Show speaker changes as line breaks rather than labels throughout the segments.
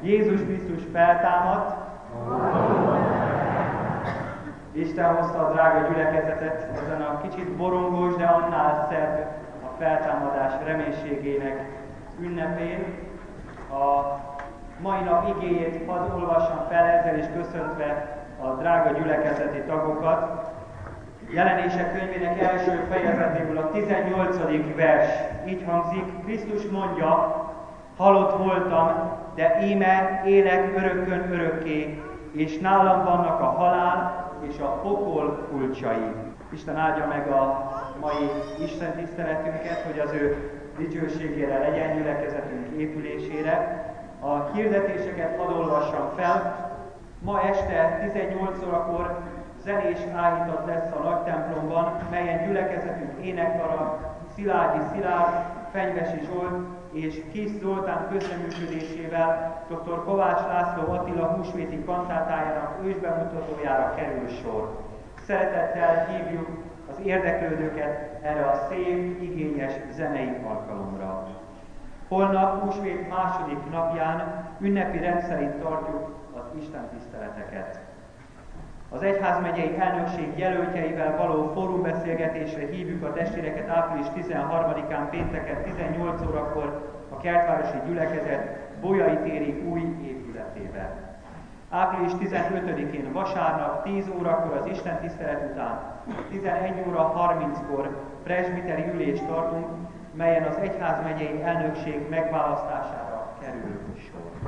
Jézus Krisztus feltámadt. Isten hozta a drága gyülekezetet ezen a kicsit borongós, de annál szebb a feltámadás reménységének ünnepén. A mai nap igéjét hadd olvassam fel, ezzel is köszöntve a drága gyülekezeti tagokat. Jelenések könyvének első fejezetéből a 18. vers így hangzik: Krisztus mondja, halott voltam, de íme élek örökkön örökké, és nálam vannak a halál és a pokol kulcsai. Isten áldja meg a mai Isten tiszteletünket, hogy az ő dicsőségére legyen, gyülekezetünk épülésére. A hirdetéseket hadd olvassam fel. Ma este 18 órakor zenés áhítat lesz a nagy templomban, melyen gyülekezetünk énekkara, Szilágyi Szilárd, Fenyvesi Zsolt és Kis Zoltán közreműködésével dr. Kovács László Attila húsvéti kantátájának ősbemutatójára kerül sor. Szeretettel hívjuk az érdeklődőket erre a szép, igényes zenei alkalomra. Holnap húsvét második napján ünnepi rendszerint tartjuk az Isten tiszteleteket. Az egyházmegyei elnökség jelöltjeivel való fórumbeszélgetésre hívjuk a testvéreket április 13-án pénteken 18 órakor a Kertvárosi Gyülekezet Bolyai téri új épületébe. Április 15-én vasárnap 10 órakor az Isten tisztelet után 11 óra 30-kor presbiteri ülést tartunk, melyen az egyházmegyei elnökség megválasztására kerül sor.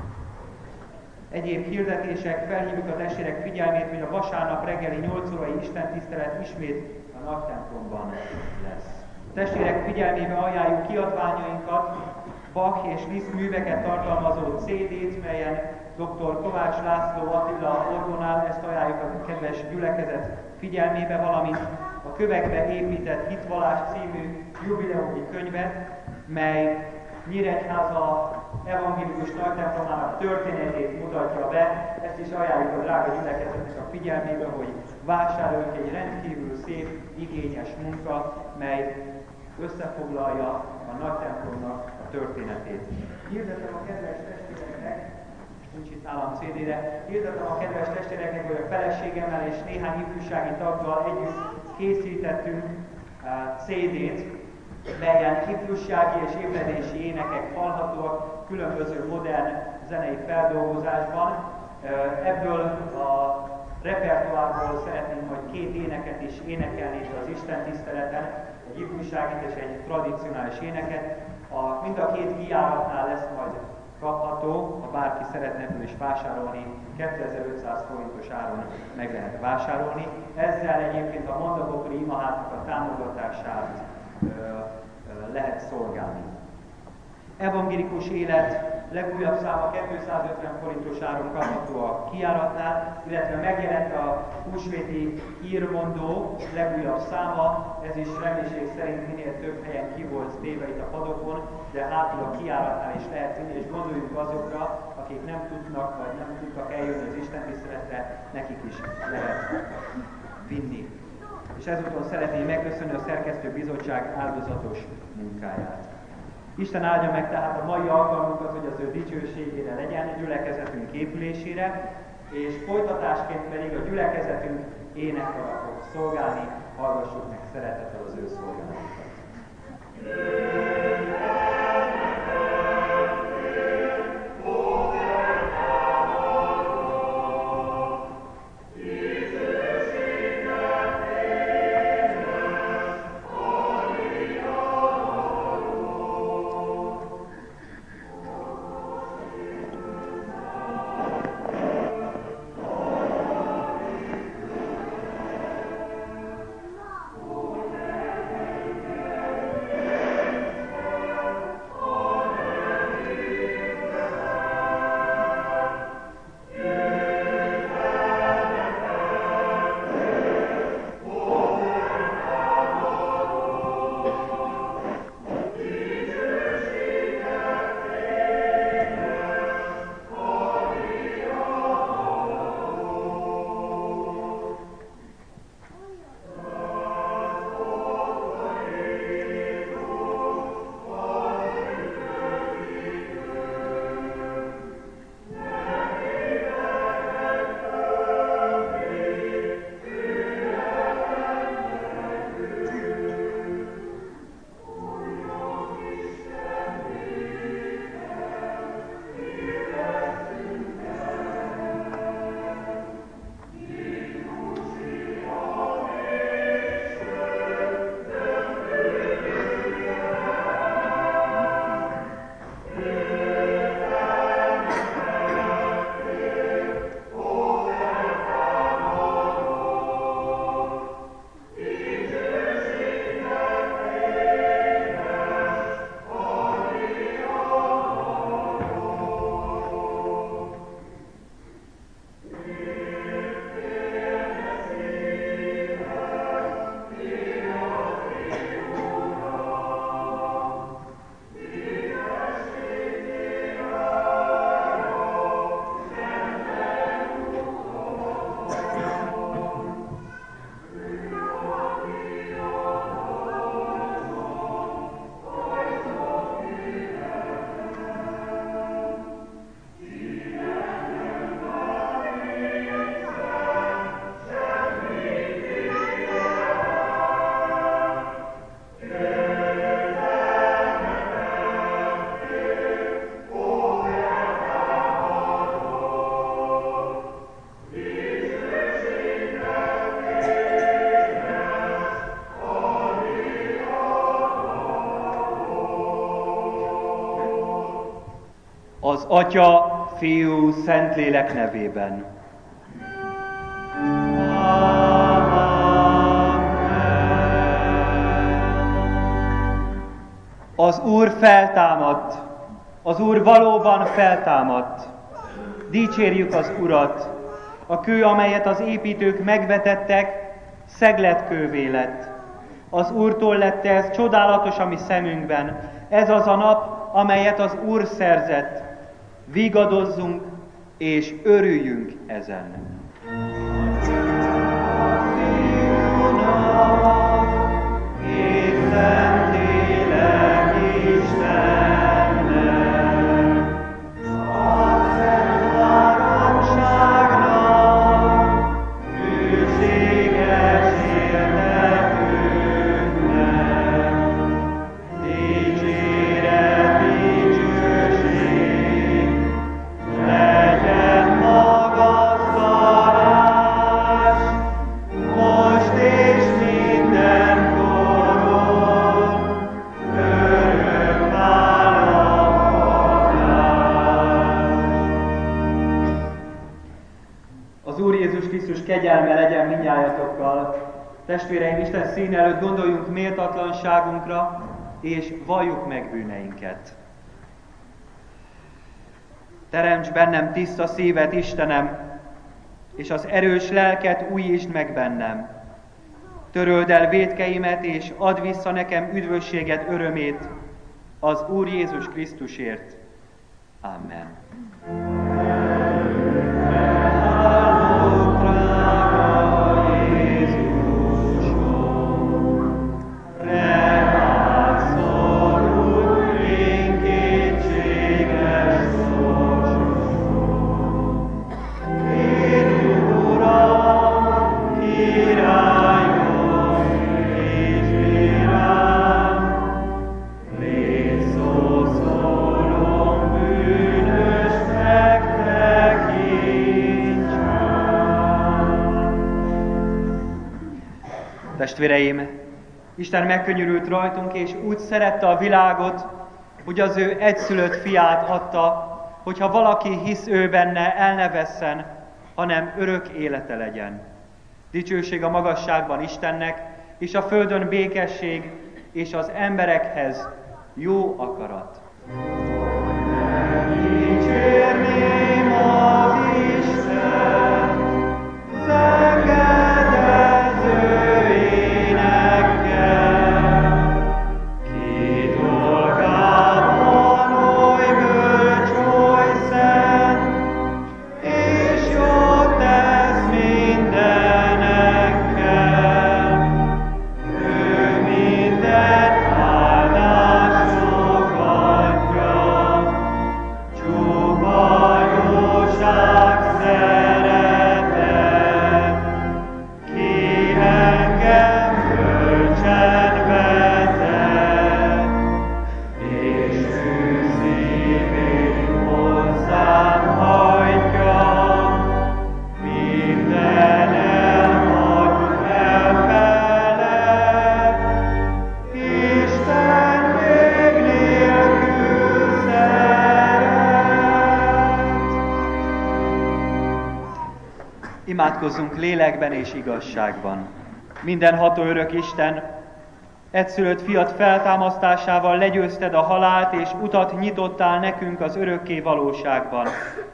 Egyéb hirdetések: felhívjuk a testvérek figyelmét, hogy a vasárnap reggeli 8 órai istentisztelet ismét a nagy templomban lesz. A testvérek figyelmébe ajánljuk kiadványainkat, Bach és Liszt műveket tartalmazó CD-t, melyen dr. Kovács László Attila orgonál, ezt ajánljuk a kedves gyülekezet figyelmébe, valamint a kövekbe épített Hitvallás című jubileumi könyvet, mely Nyíregyháza evangélikus nagytemplomának történetét mutatja be. Ezt is ajánljuk a drága gyülekezetnek a figyelmébe, hogy vásároljuk, egy rendkívül szép, igényes munka, mely összefoglalja a nagytemplomnak a történetét. Hirdetem a kedves testvéreknek, nincs itt nálam CD-re, hirdetem a kedves testvéreknek, hogy a feleségemmel és néhány ifjúsági taggal együtt készítettünk CD-t, melyen ifjúsági és ébredési énekek hallhatóak különböző modern zenei feldolgozásban. Ebből a repertoárból szeretnénk majd 2 éneket is énekelni itt az Isten tiszteleten, egy ifjúságit és egy tradicionális éneket. Mind a 2 kijáratnál lesz majd kapható, ha bárki szeretne ebből is vásárolni, 2500 forintos áron meg lehet vásárolni. Ezzel egyébként a Mondabokri imaháznak a támogatását lehet szolgálni. Evangélikus élet legújabb száma 250 forintos áron kapható a kijáratnál, illetve megjelent a húsvéti hírmondó legújabb száma, ez is reménység szerint minél több helyen ki volt téve itt a padokon, de hátul a kijáratnál is lehet vinni, és gondoljunk azokra, akik nem tudnak, vagy nem tudtak eljönni az istentiszteletre, nekik is lehet vinni. És ezúton szeretném megköszönni a szerkesztő bizottság áldozatos munkáját. Isten áldja meg tehát a mai alkalmunkat, hogy az ő dicsőségére legyen, gyülekezetünk épülésére, és folytatásként pedig a gyülekezetünk énekkara fog szolgálni, hallgassuk meg szeretettel az ő szolgálatukat. Az Atya, Fiú, Szentlélek nevében. Az Úr feltámadt, az Úr valóban feltámadt. Dicsérjük az Urat, a kő, amelyet az építők megvetettek, szegletkővé lett. Az Úrtól lett ez, csodálatos a mi szemünkben. Ez az a nap, amelyet az Úr szerzett. Vigadozzunk és örüljünk ezen. Kegyelme legyen mindnyájatokkal. Testvéreim, Isten színe előtt gondoljunk méltatlanságunkra, és valljuk meg bűneinket. Teremts bennem tiszta szívet, Istenem, és az erős lelket újítsd meg bennem. Töröld el vétkeimet, és add vissza nekem üdvösséget, örömét az Úr Jézus Krisztusért. Amen. Testvéreim, Isten megkönyörült rajtunk, és úgy szerette a világot, hogy az ő egyszülött fiát adta, hogyha valaki hisz ő benne, el ne vesszen, hanem örök élete legyen. Dicsőség a magasságban Istennek, és a földön békesség, és az emberekhez jó akarat. Dicsérném az Isten, Imádkozzunk lélekben és igazságban. Mindenható örök Isten, egyszülött fiat feltámasztásával legyőzted a halált, és utat nyitottál nekünk az örökké valóságban.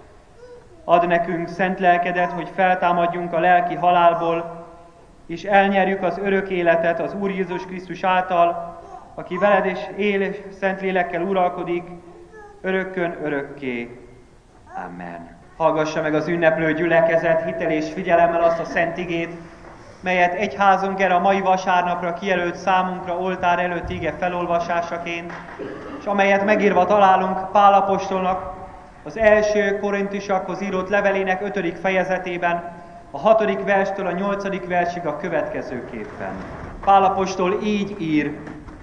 Add nekünk szent lelkedet, hogy feltámadjunk a lelki halálból, és elnyerjük az örök életet az Úr Jézus Krisztus által, aki veled és él és szent lélekkel uralkodik, örökkön örökké. Amen. Hallgassa meg az ünneplő gyülekezet hitel és figyelemmel azt a szent igét, melyet egyházunk erre a mai vasárnapra kijelölt számunkra oltár előtt ige felolvasásaként, és amelyet megírva találunk Pál apostolnak az első Korintusakhoz írott levelének 5. fejezetében, a 6. verstől a 8. versig a következőképpen. Pál apostol így ír: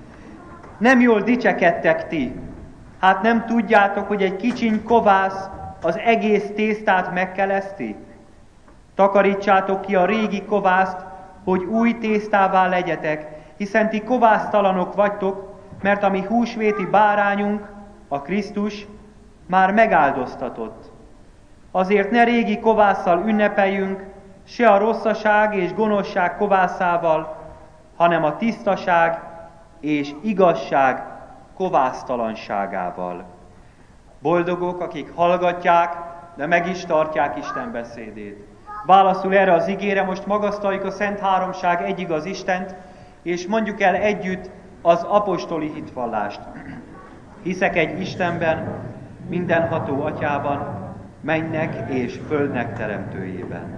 Nem jól dicsekedtek ti, hát nem tudjátok, hogy egy kicsiny kovász az egész tésztát megkeleszti? Takarítsátok ki a régi kovászt, hogy új tésztává legyetek, hiszen ti kovásztalanok vagytok, mert a mi húsvéti bárányunk, a Krisztus, már megáldoztatott. Azért ne régi kovásszal ünnepeljünk, se a rosszaság és gonoszság kovászával, hanem a tisztaság és igazság kovásztalanságával. Boldogok, akik hallgatják, de meg is tartják Isten beszédét. Válaszul erre az igére most magasztaljuk a Szent Háromság egyigaz Istent, és mondjuk el együtt az apostoli hitvallást. Hiszek egy Istenben, mindenható Atyában, mennek és földnek teremtőjében,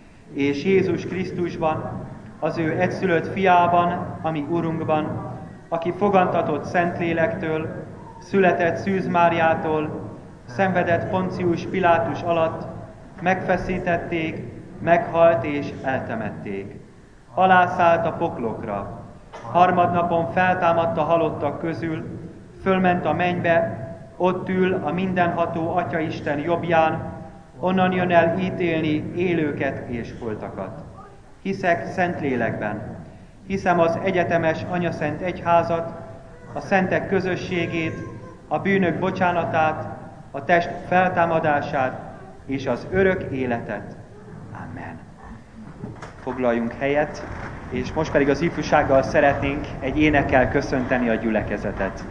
és Jézus Krisztusban, az ő egyszülött fiában, ami Urunkban, aki fogantatott Szentlélektől, született Szűz Máriától, szenvedett Poncius Pilátus alatt, megfeszítették, meghalt és eltemették. Alászállt a poklokra, harmadnapon feltámadt a halottak közül, fölment a mennybe, ott ül a mindenható Atyaisten jobbján, onnan jön el ítélni élőket és holtakat. Hiszek Szentlélekben, hiszem az egyetemes Anyaszent Egyházat, a szentek közösségét, a bűnök bocsánatát, a test feltámadását és az örök életet. Amen. Foglaljunk helyet, és most pedig az ifjúsággal szeretnénk egy énekkel köszönteni a gyülekezetet.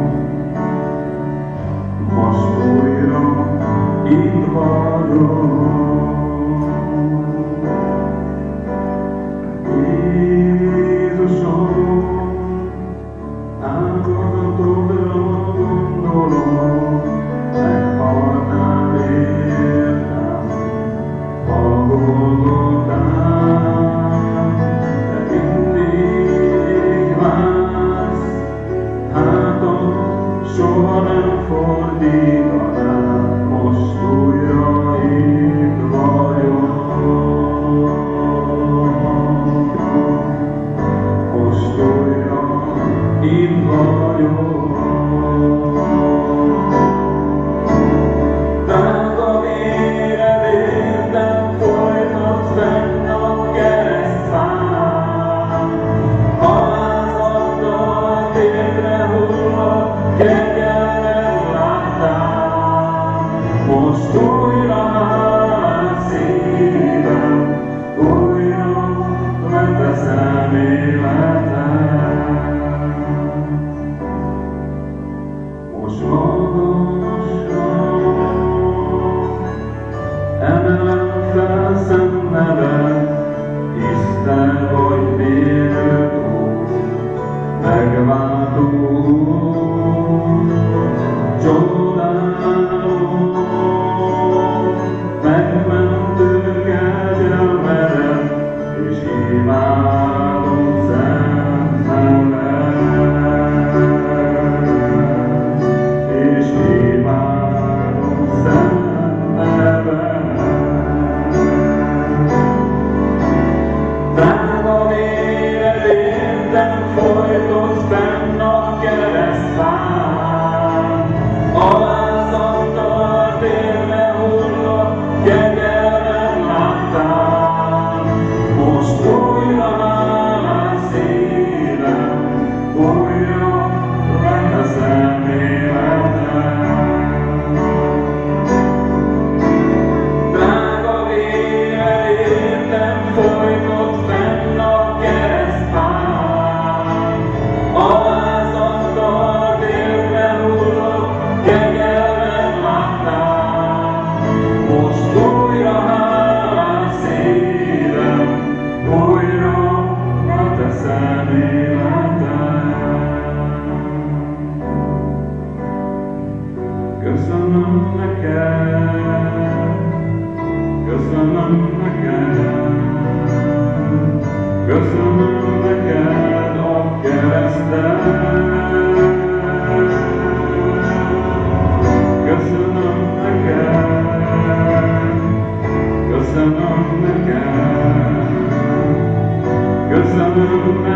Most újra itt vagyok.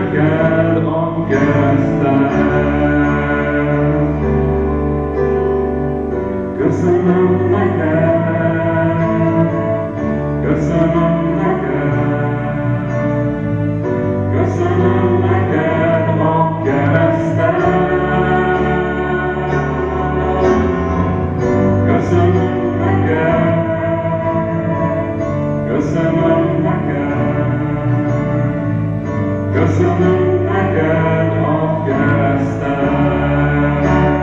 neked a keresztet. Köszönöm neked, köszönöm neked, köszönöm neked a keresztet. Köszönöm neked, köszönöm neked, köszönöm neked a keresztet.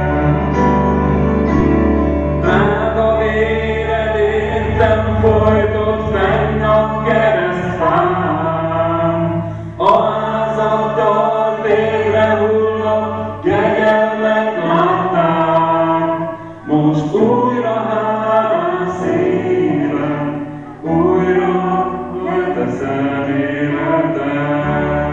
Drága véred értem folytott fenn a keresztfán, alázattal térre hullott, kegyelmet láttál. Most újra hálás szívem, újra leteszem életem.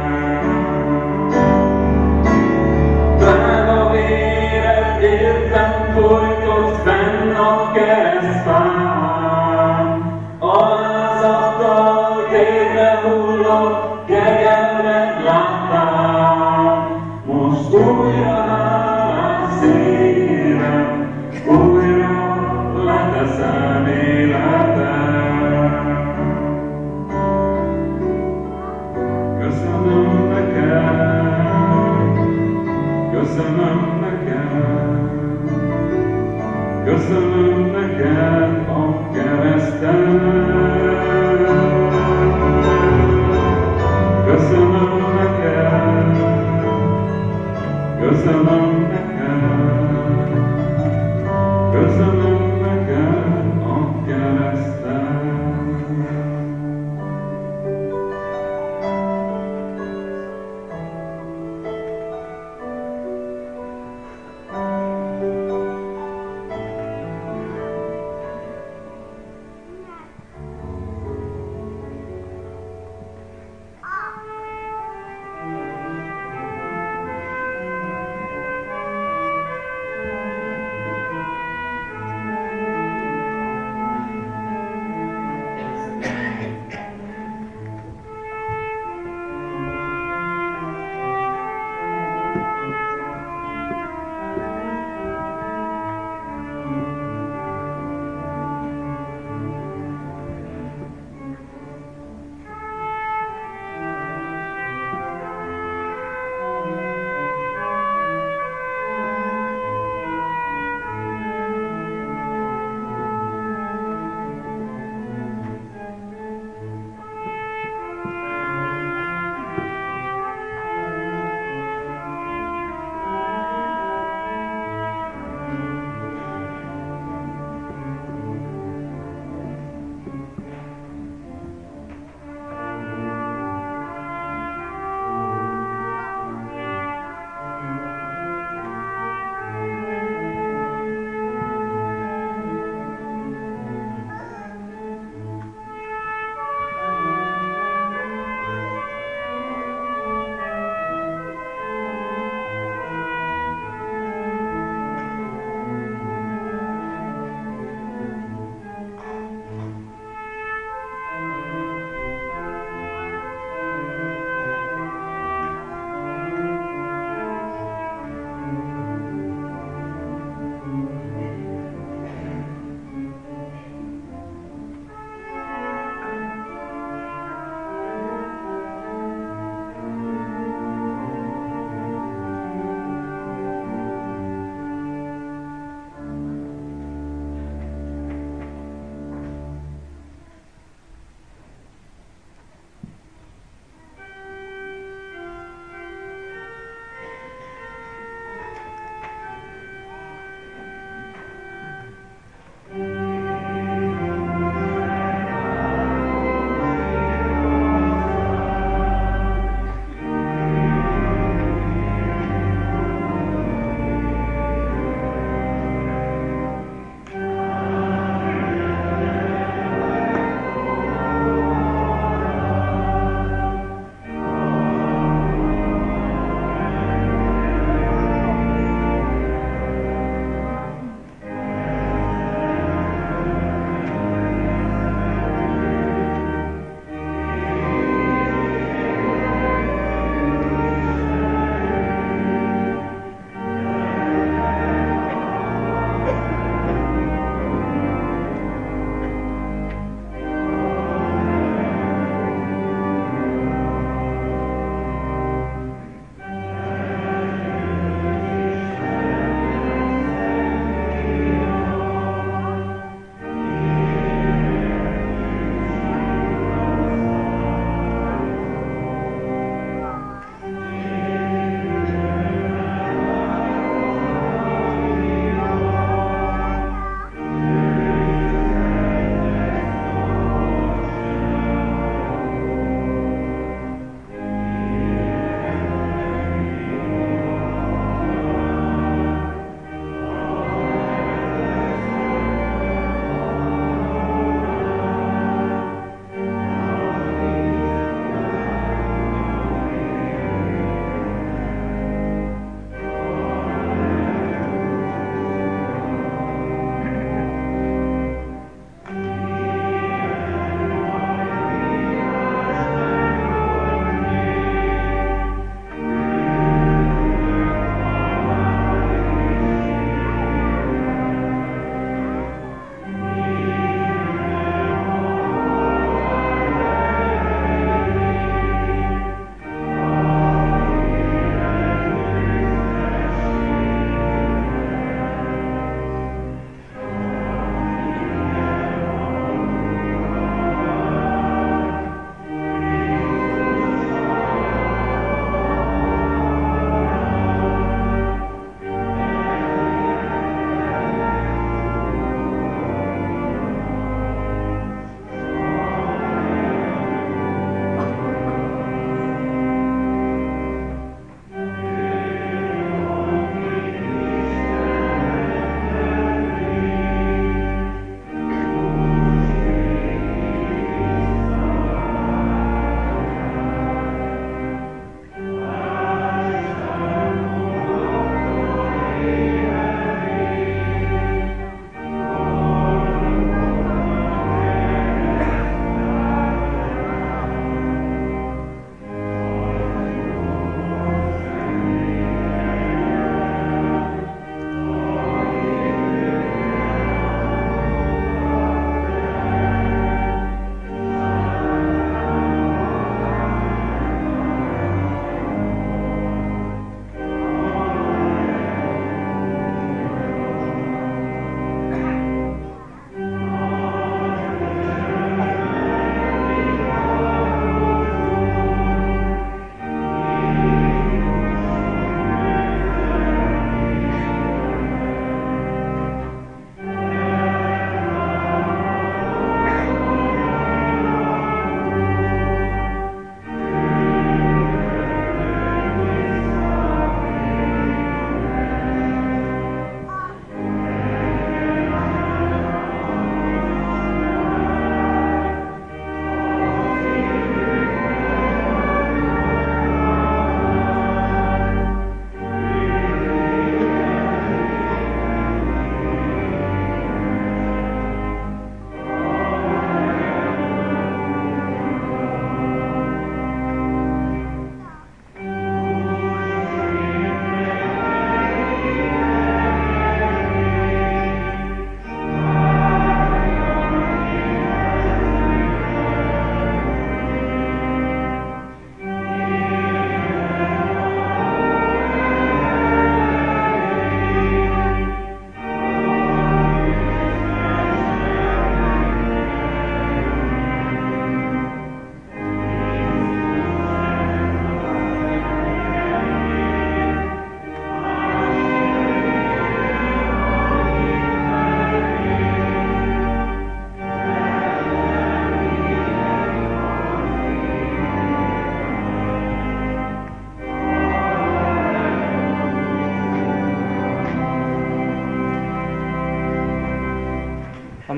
Drága véred értem folytott fenn a keresztfán, alázattal térre hullott, kegyelmet láttál. Most újra hálás szívem, újra leteszem életem. Köszönöm neked, köszönöm neked, köszönöm neked a keresztet.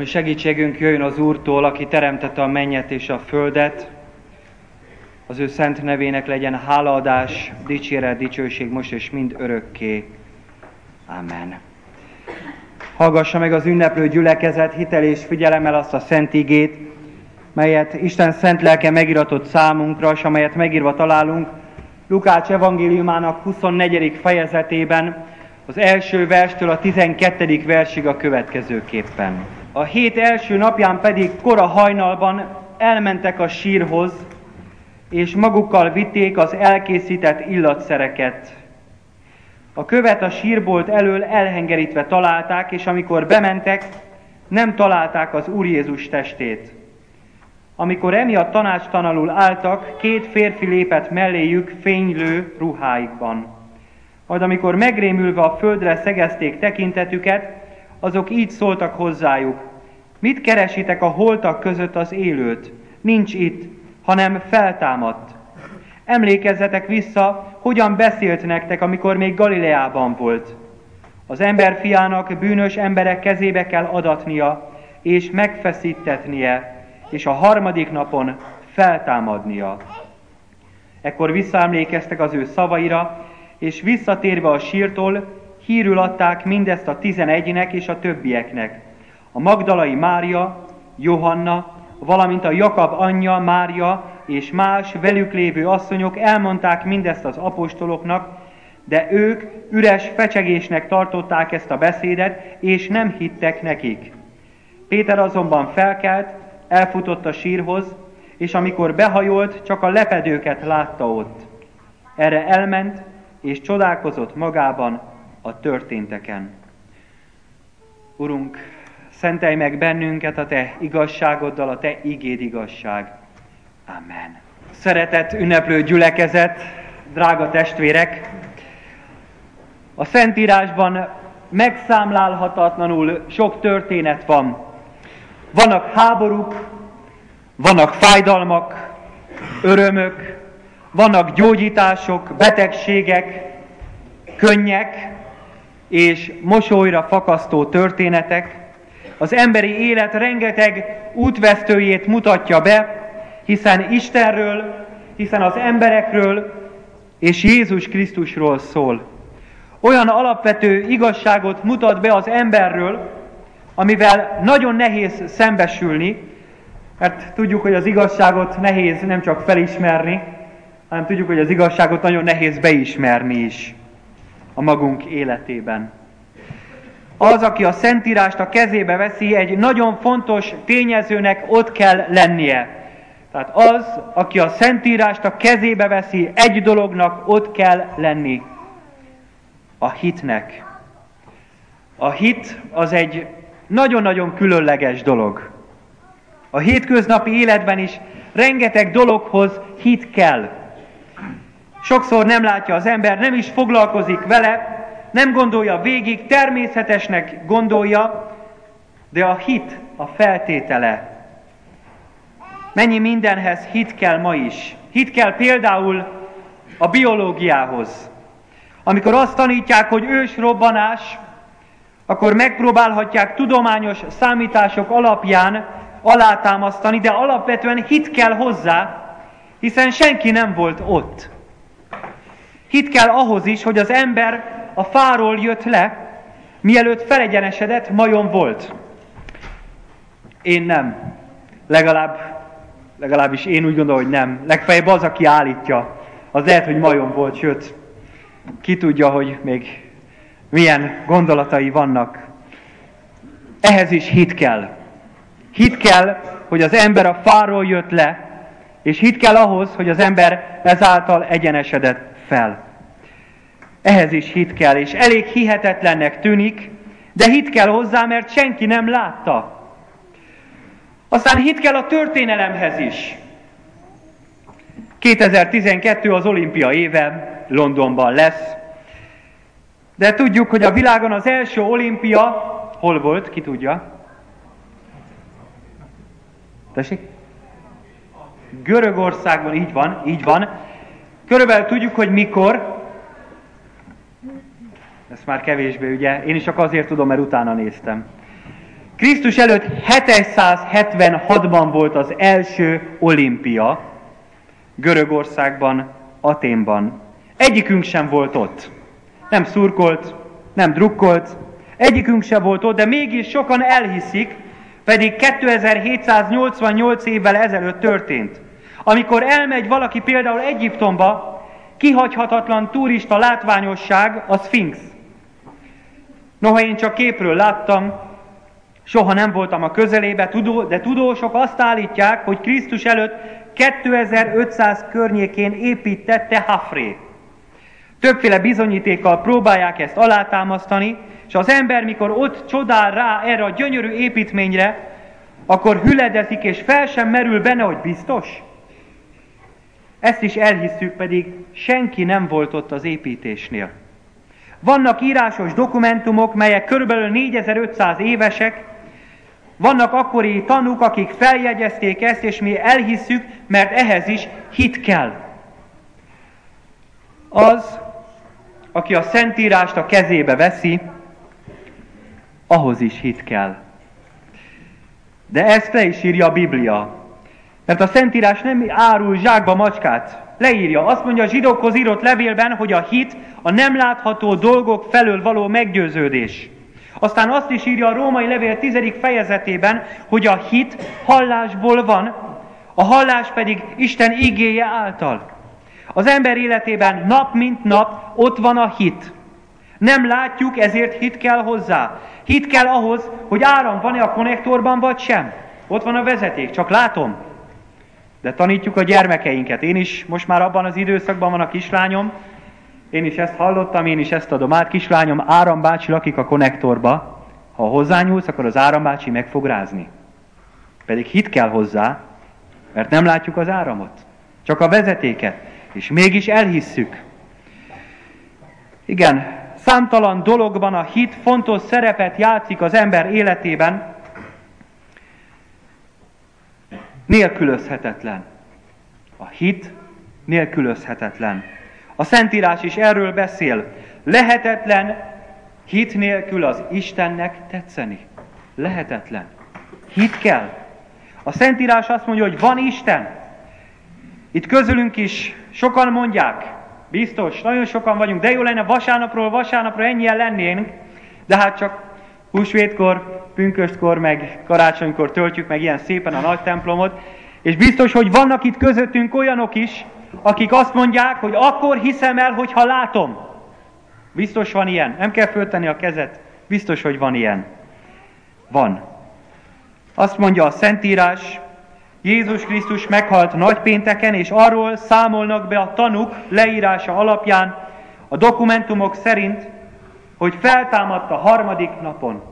Ami segítségünk jöjjön az Úrtól, aki teremtette a mennyet és a földet. Az ő szent nevének legyen hálaadás, dicséret, dicsőség most és mind örökké. Amen. Hallgassa meg az ünneplő gyülekezet hitel és figyelemmel azt a szent igét, melyet Isten szent lelke megiratott számunkra, és amelyet megírva találunk Lukács evangéliumának 24. fejezetében, az első verstől a 12. versig a következőképpen. A hét első napján pedig kora hajnalban elmentek a sírhoz, és magukkal vitték az elkészített illatszereket. A követ a sírbolt elől elhengerítve találták, és amikor bementek, nem találták az Úr Jézus testét. Amikor emiatt tanácstalanul álltak, két férfi lépett melléjük fénylő ruháikban. Majd amikor megrémülve a földre szegezték tekintetüket, azok így szóltak hozzájuk: mit keresitek a holtak között az élőt? Nincs itt, hanem feltámadt. Emlékezzetek vissza, hogyan beszélt nektek, amikor még Galileában volt. Az emberfiának bűnös emberek kezébe kell adatnia, és megfeszítetnie, és a harmadik napon feltámadnia. Ekkor visszaemlékeztek az ő szavaira, és visszatérve a sírtól, hírül adták mindezt a 11-nek és a többieknek. A magdalai Mária, Johanna, valamint a Jakab anyja, Mária és más velük lévő asszonyok elmondták mindezt az apostoloknak, de ők üres fecsegésnek tartották ezt a beszédet, és nem hittek nekik. Péter azonban felkelt, elfutott a sírhoz, és amikor behajolt, csak a lepedőket látta ott. Erre elment, és csodálkozott magában a történteken. Urunk, szentelj meg bennünket a Te igazságoddal, a Te igéd igazság. Amen. Szeretett ünneplő gyülekezet, drága testvérek! A Szentírásban megszámlálhatatlanul sok történet van. Vannak háborúk, vannak fájdalmak, örömök, vannak gyógyítások, betegségek, könnyek és mosolyra fakasztó történetek. Az emberi élet rengeteg útvesztőjét mutatja be, hiszen Istenről, hiszen az emberekről és Jézus Krisztusról szól. Olyan alapvető igazságot mutat be az emberről, amivel nagyon nehéz szembesülni, mert tudjuk, hogy az igazságot nehéz nem csak felismerni, hanem tudjuk, hogy az igazságot nagyon nehéz beismerni is a magunk életében. Az, aki a Szentírást a kezébe veszi, egy nagyon fontos tényezőnek ott kell lennie. Tehát az, aki a Szentírást a kezébe veszi, egy dolognak ott kell lenni. A hitnek. A hit az egy nagyon-nagyon különleges dolog. A hétköznapi életben is rengeteg dologhoz hit kell. Sokszor nem látja az ember, nem is foglalkozik vele, nem gondolja végig, természetesnek gondolja, de a hit a feltétele. Mennyi mindenhez hit kell ma is. Hit kell például a biológiához. Amikor azt tanítják, hogy ősrobbanás, akkor megpróbálhatják tudományos számítások alapján alátámasztani, de alapvetően hit kell hozzá, hiszen senki nem volt ott. Hit kell ahhoz is, hogy az ember a fáról jött le, mielőtt felegyenesedett, majom volt. Én nem. Legalábbis én úgy gondolom, hogy nem. Legfeljebb az, aki állítja. Az lehet, hogy majom volt, sőt, ki tudja, hogy még milyen gondolatai vannak. Ehhez is hit kell. Hit kell, hogy az ember a fáról jött le, és hit kell ahhoz, hogy az ember ezáltal egyenesedett fel. Ehhez is hit kell, és elég hihetetlennek tűnik, de hit kell hozzá, mert senki nem látta. Aztán hit kell a történelemhez is. 2012 az olimpia éve, Londonban lesz, de tudjuk, hogy a világon az első olimpia hol volt, ki tudja? Tessék? Görögországban, így van. Körülbelül tudjuk, hogy mikor. Ezt már kevésbé, ugye? Én is csak azért tudom, mert utána néztem. Krisztus előtt 776-ban volt az első olimpia, Görögországban, Athénban. Egyikünk sem volt ott. Nem szurkolt, nem drukkolt, egyikünk sem volt ott, de mégis sokan elhiszik, pedig 2788 évvel ezelőtt történt. Amikor elmegy valaki például Egyiptomba, kihagyhatatlan turista látványosság a Szfinx. Noha én csak képről láttam, soha nem voltam a közelébe, de tudósok azt állítják, hogy Krisztus előtt 2500 környékén építette Hafré. Többféle bizonyítékkal próbálják ezt alátámasztani, és az ember, mikor ott csodál rá erre a gyönyörű építményre, akkor hüledezik, és fel sem merül benne, hogy biztos. Ezt is elhisszük, pedig senki nem volt ott az építésnél. Vannak írásos dokumentumok, melyek körülbelül 4500 évesek, vannak akkori tanúk, akik feljegyezték ezt, és mi elhisszük, mert ehhez is hit kell. Az, aki a Szentírást a kezébe veszi, ahhoz is hit kell. De ezt le is írja a Biblia. Mert a Szentírás nem árul zsákba macskát. Leírja. Azt mondja a zsidókhoz írott levélben, hogy a hit a nem látható dolgok felől való meggyőződés. Aztán azt is írja a római levél 10. fejezetében, hogy a hit hallásból van, a hallás pedig Isten igéje által. Az ember életében nap mint nap ott van a hit. Nem látjuk, ezért hit kell hozzá. Hit kell ahhoz, hogy áram van-e a konnektorban, vagy sem. Ott van a vezeték, csak látom. De tanítjuk a gyermekeinket. Én is most már abban az időszakban van a kislányom. Én is ezt hallottam, én is ezt adom át. Kislányom, Árambácsi lakik a konnektorba. Ha hozzányúlsz, akkor az Árambácsi meg fog rázni. Pedig hit kell hozzá, mert nem látjuk az áramot. Csak a vezetéket. És mégis elhisszük. Igen, számtalan dologban a hit fontos szerepet játszik az ember életében. Nélkülözhetetlen. A hit nélkülözhetetlen. A Szentírás is erről beszél. Lehetetlen hit nélkül az Istennek tetszeni. Lehetetlen. Hit kell. A Szentírás azt mondja, hogy van Isten. Itt közülünk is sokan mondják, biztos, nagyon sokan vagyunk, de jó lenne vasárnapról vasárnapra ennyien lennénk, de hát csak húsvétkor, pünköstkor, meg karácsonykor töltjük meg ilyen szépen a nagy templomot, és biztos, hogy vannak itt közöttünk olyanok is, akik azt mondják, hogy akkor hiszem el, hogyha látom. Biztos van ilyen, nem kell föltenni a kezet, biztos, hogy van ilyen. Van. Azt mondja a Szentírás, Jézus Krisztus meghalt nagypénteken, és arról számolnak be a tanúk leírása alapján, a dokumentumok szerint, hogy feltámadt a harmadik napon.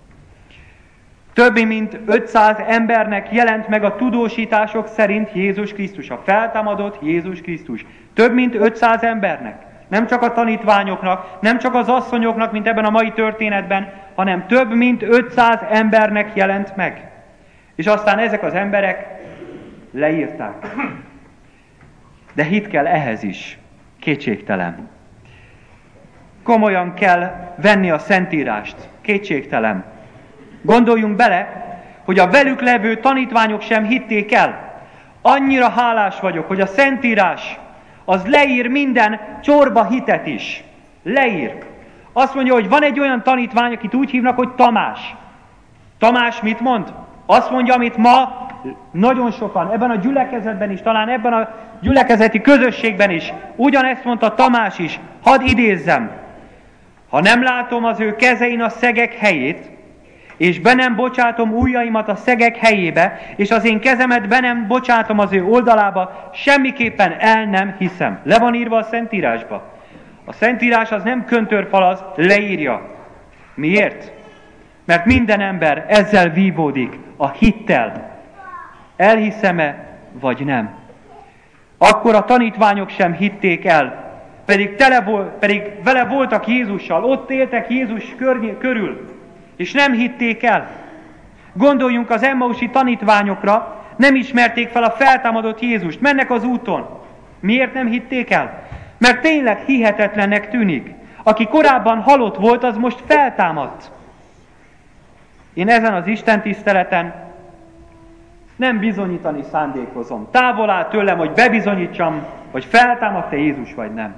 Több mint 500 embernek jelent meg a tudósítások szerint Jézus Krisztus, a feltámadott Jézus Krisztus. Több mint 500 embernek. Nem csak a tanítványoknak, nem csak az asszonyoknak, mint ebben a mai történetben, hanem több mint 500 embernek jelent meg. És aztán ezek az emberek leírták. De hit kell ehhez is. Kétségtelen. Komolyan kell venni a Szentírást. Kétségtelen. Gondoljunk bele, hogy a velük levő tanítványok sem hitték el. Annyira hálás vagyok, hogy a Szentírás az leír minden csorba hitet is. Leír. Azt mondja, hogy van egy olyan tanítvány, akit úgy hívnak, hogy Tamás. Tamás mit mond? Azt mondja, amit ma nagyon sokan, ebben a gyülekezetben is, talán ebben a gyülekezeti közösségben is, ugyanezt mondta Tamás is. Hadd idézzem. Ha nem látom az ő kezein a szegek helyét, és be nem bocsátom ujjaimat a szegek helyébe, és az én kezemet be nem bocsátom az ő oldalába, semmiképpen el nem hiszem. Le van írva a Szentírásba. A Szentírás az nem köntörfal, az leírja. Miért? Mert minden ember ezzel vívódik, a hittel. Elhiszem-e, vagy nem? Akkor a tanítványok sem hitték el, pedig vele voltak Jézussal, ott éltek Jézus körül, és nem hitték el. Gondoljunk az emmausi tanítványokra, nem ismerték fel a feltámadott Jézust, mennek az úton. Miért nem hitték el? Mert tényleg hihetetlennek tűnik. Aki korábban halott volt, az most feltámadt. Én ezen az istentiszteleten nem bizonyítani szándékozom. Távol áll tőlem, hogy bebizonyítsam, hogy feltámadt-e Jézus vagy nem.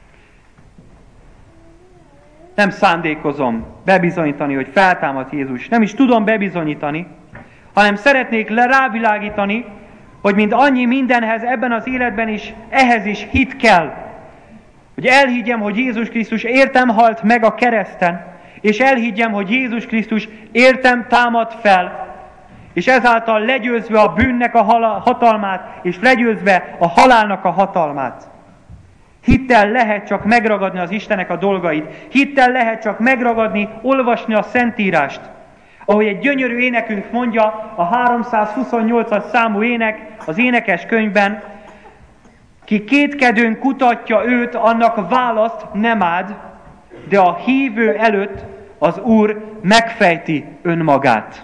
Nem szándékozom bebizonyítani, hogy feltámadt Jézus. Nem is tudom bebizonyítani, hanem szeretnék rávilágítani, hogy mint annyi mindenhez ebben az életben is, ehhez is hit kell. Hogy elhiggyem, hogy Jézus Krisztus értem halt meg a kereszten, és elhiggyem, hogy Jézus Krisztus értem támad fel, és ezáltal legyőzve a bűnnek a hatalmát, és legyőzve a halálnak a hatalmát. Hittel lehet csak megragadni az Istennek a dolgait. Hittel lehet csak megragadni, olvasni a Szentírást. Ahogy egy gyönyörű énekünk mondja, a 328-as számú ének az énekes könyvben, ki kétkedőn kutatja őt, annak választ nem ad, de a hívő előtt az Úr megfejti önmagát.